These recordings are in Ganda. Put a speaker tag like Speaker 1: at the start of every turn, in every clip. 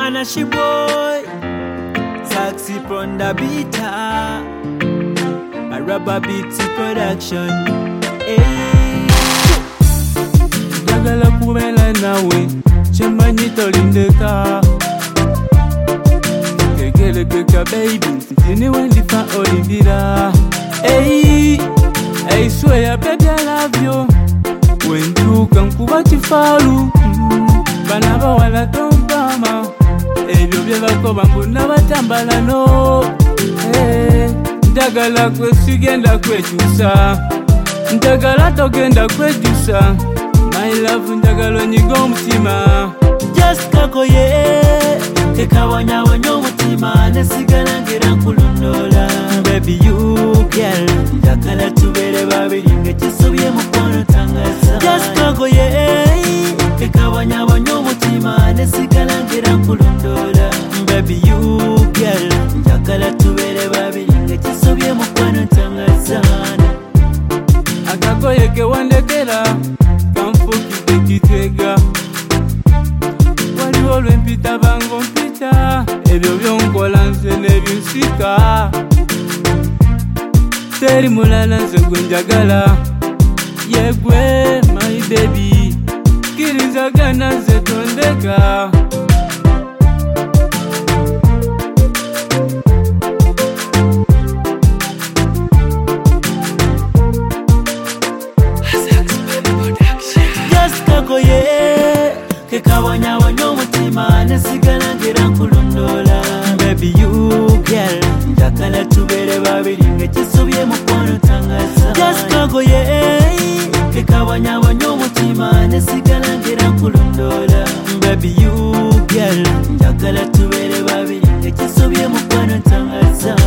Speaker 1: Anashi boy, Saxy from the beater, a rubber beats production. Hey,
Speaker 2: Jagala kumela nawe, chemanyi tolindeka. Kekele kweka baby, tini wendifa olivira. Hey, I swear baby I love you. When you come kuba chifalu, banaba wala tompama. Ebyo byebako bambuna batambala no. Njagala kwe sigenda kwekyusa, njagala togenda kwejusa. My love njagala onyiga omutima.
Speaker 1: Just kakoye, tekawanyawanya omutima, nesigala ngera nkulondola. Baby you girl, njagala tubeere babiri ng'ekisobye mukwano tangaza. Just kakoye, tekawanyawanya omutima, nesigala ngera nkulondola. Baby you girl, njagala tubeere babiri ng'ekisobye mukwano tangaza.
Speaker 2: Akakoye ke wandekera, kamfukidde kitwega. Waliwo lwempita bango mpita, ebyo byonkola nze n'ebyonsika. Teri mulala nze gwe njagala, yegwe my baby, kirizagana nze tondeka.
Speaker 1: Just kakoye, kekawanyawanya omutima, nesigala ngera nkulondola. Baby you girl, njagala tubeere babiri ng'ekisobye mukwano tangaza. Just kakoye, kekawanyawanya omutima, nesigala ngera nkulondola. Baby you girl, njagala tubeere babiri ng'ekisobye mukwano tangaza.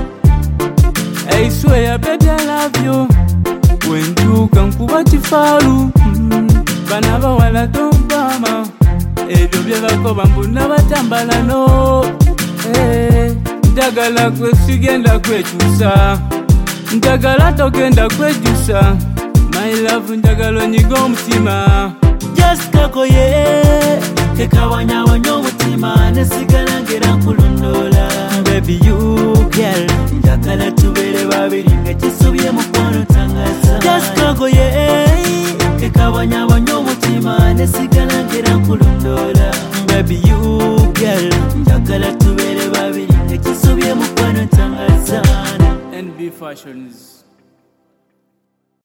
Speaker 2: I swear baby I love you. When you come kuba chifalu, banaba wala tompama. Ebyo byebako bambuna batambala no. Njagala kwe sigenda kwekyusa, njagala togenda kwejusa. My love njagala onyiga omutima.
Speaker 1: Just kakoye, kekawanyawanya omutima, nesigala ngera nkulondola. Baby you girl, njagala tubeere babiri ng'ekisobye mukwano tangaza. Just kakoye,